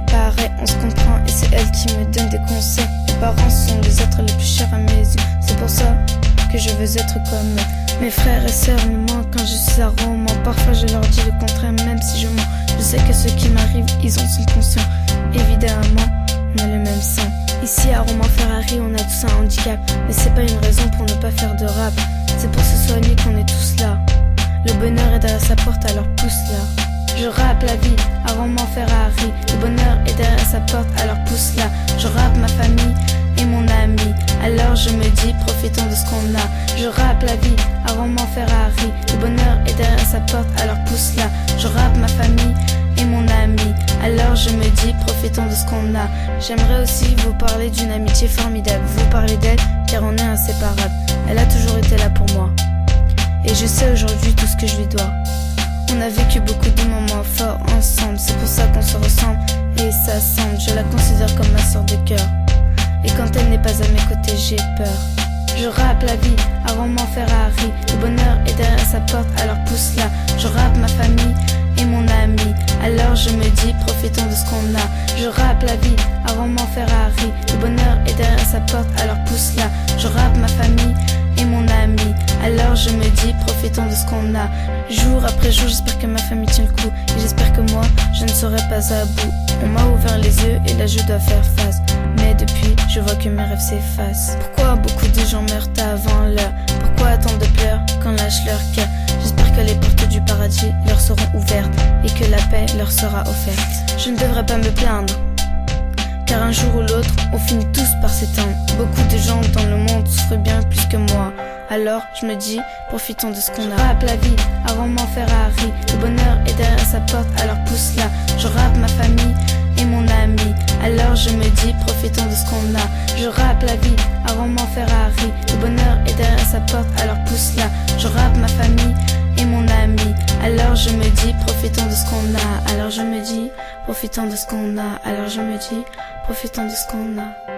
pareil, on se comprend et c'est elle qui me donne des conseils. Mes parents sont les êtres les plus chers à mes yeux, c'est pour ça que je veux être comme eux. Mes frères et sœurs me manquent quand je suis à Roman. Parfois je leur dis le contraire même si je mens. Je sais que ce qui m'arrive, ils en sont conscients. Évidemment, on a le même sang. Ici à Romans-Ferrari, on a tous un handicap. Mais c'est pas une raison pour ne pas faire de rap. C'est pour se soigner qu'on est tous là. Le bonheur est derrière sa porte, alors pousse-la. Je rappe la vie à Romans-Ferrari. Le bonheur est derrière sa porte, alors pousse-la. Je rappe ma famille et mon ami. Alors je me dis, profitons de ce qu'on a. Je rappe la vie à Romans-Ferrari. Le bonheur est derrière sa porte, alors pousse-la. Je rappe ma famille et mon ami. Alors je me dis, profitons de ce qu'on a. J'aimerais aussi vous parler d'une amitié formidable. Vous parler d'elle, car on est inséparables. Elle a toujours été là pour moi. Et je sais aujourd'hui tout ce que je lui dois. On a vécu beaucoup de moments forts ensemble. C'est pour ça qu'on se ressemble et ça semble. Je la considère comme ma sœur de cœur. Et quand elle n'est pas à mes côtés, j'ai peur. Je rappe la vie à Romans-Ferrari. Le bonheur est derrière sa porte, alors pousse-la. Je rappe ma famille et mon ami. Alors je me dis, profitons de ce qu'on a. Je rappe la vie à Romans-Ferrari. Le bonheur est derrière sa porte, alors pousse-la. Je rappe ma famille et mon ami. Alors je me dis, profitons de ce qu'on a. Jour après jour, j'espère que ma famille tient le coup. Et j'espère que moi, je ne serai pas à bout. On m'a ouvert les yeux et là je dois faire face. Mais depuis, je vois que mes rêves s'effacent. Pourquoi beaucoup de gens meurent avant l'heure? Pourquoi tant de pleurs quand lâchent leur cœur? J'espère que les portes du paradis leur seront ouvertes et que la paix leur sera offerte. Je ne devrais pas me plaindre, car un jour ou l'autre, on finit tous par s'éteindre. Beaucoup de gens dans le monde souffrent bien plus que moi. Alors je me dis, profitons de ce qu'on a. Je rappe la vie à Romans-Ferrari. Le bonheur est derrière sa porte, alors pousse-la. Je rappe ma famille et mon ami. Alors je me dis, profitons de ce qu'on a. Je rappe la vie à Romans-Ferrari. Le bonheur est derrière sa porte, alors pousse-la. Je rappe ma famille et mon ami. Alors je me dis, profitons de ce qu'on a. Alors je me dis, profitons de ce qu'on a. Alors je me dis, profitons de ce qu'on a.